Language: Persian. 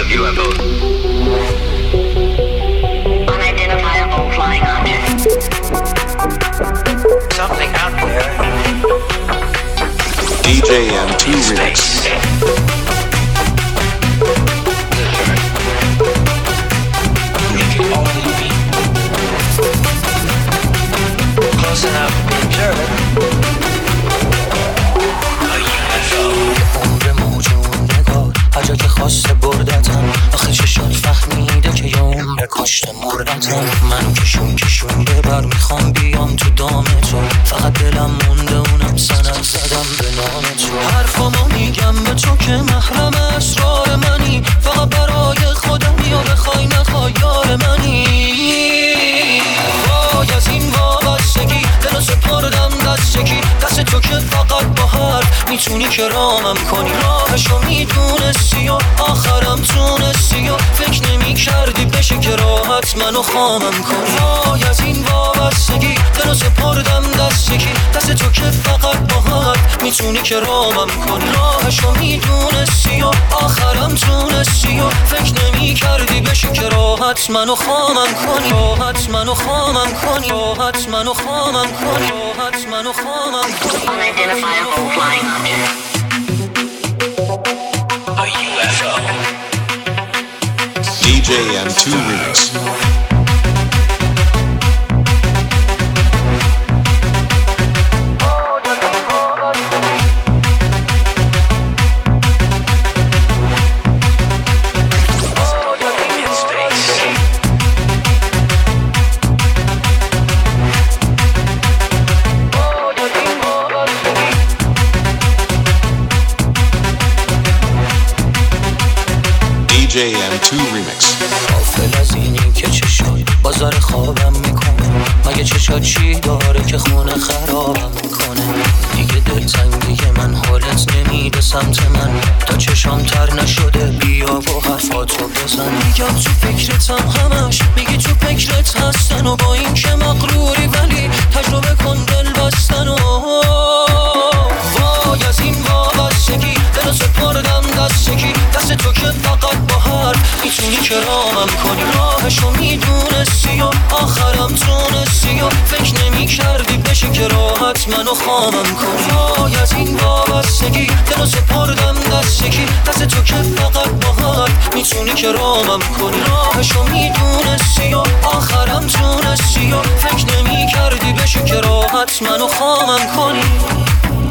of UFOs. Unidentifiable flying object. Something out there. DJ M2 Remix. Close enough to be observed. A UFO. عمر موجون نگار هر جا که خواسته بردتم آخه چشات فهمیده که یه عمر کشته مردتم منو کشون ببر میخوام بیام تو دام تو فقط دلم مونده اونم سند زدم به نام تو حرفامو میگم به تو که محرم اسرار منی فقط برای خودم یا بخوای نخوای یار منی وای از این وابستگی دلو سپردم دست یکی دست تو که فقط با حرف میتونی که رامم کنی راهشو میدونستی و آخرم تونستی و فکر نمی کردی بشه که راحت منو خامم کنی وای از این وابستگی دلو سپردم دست یکی دست تو که فقط با حرف میتونی که رامم کنی راهشو میدونستی و آخرم تونستی و فکر نمی کردی بشه که راحت منو خامم کنی راحت منو خامم کنی راحت منو خامم کنی راحت منو خامم کنی Unidentifiable flying object. A UFO. DJ M2 Remix. DJ M2 Remix. غافل از اینی که چشات بازار خوابم میکنه مگه چشات چی داره که خونه خرابم میکنه دیگه دلتنگی من حالت نمیده سمت من تا چشام تر نشده بیا و حرفاتو بزن میگم تو فکرتم همش میگی تو فکرت هستن و با این که مغروری ولی تجربه کن دل بستن و وای از این وابستگی دلو سپردم دست یکی دست تو که فقط با حرف میتونی که رامم کنی راهشو میدونستی و آخرم تونستی و فکر نمی کردی بشه که راحت منو خامم کنی وای از این وابستگی دلو سپردم دست یکی دست تو که فقط با حرف میتونی که رامم کنی راهشو میدونستی و آخرم تونستی و فکر نمی کردی بشه که راحت منو خامم کنی